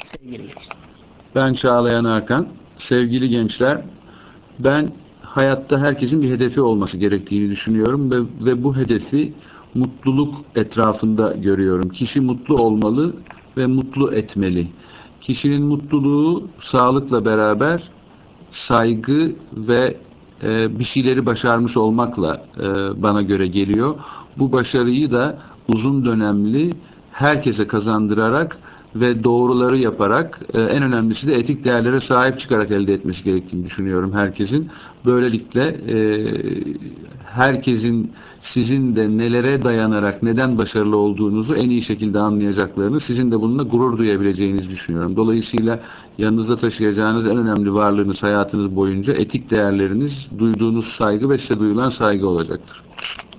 sevgili gençler. Ben Çağlayan Arkan. Sevgili gençler, ben hayatta herkesin bir hedefi olması gerektiğini düşünüyorum ve bu hedefi mutluluk etrafında görüyorum. Kişi mutlu olmalı ve mutlu etmeli. Kişinin mutluluğu sağlıkla beraber saygı ve bir şeyleri başarmış olmakla bana göre geliyor. Bu başarıyı da uzun dönemli herkese kazandırarak ve doğruları yaparak, en önemlisi de etik değerlere sahip çıkarak elde etmesi gerektiğini düşünüyorum herkesin. Böylelikle herkesin sizin de nelere dayanarak neden başarılı olduğunuzu en iyi şekilde anlayacaklarını, sizin de bununla gurur duyabileceğinizi düşünüyorum. Dolayısıyla yanınızda taşıyacağınız en önemli varlığınız hayatınız boyunca etik değerleriniz, duyduğunuz saygı ve size duyulan saygı olacaktır.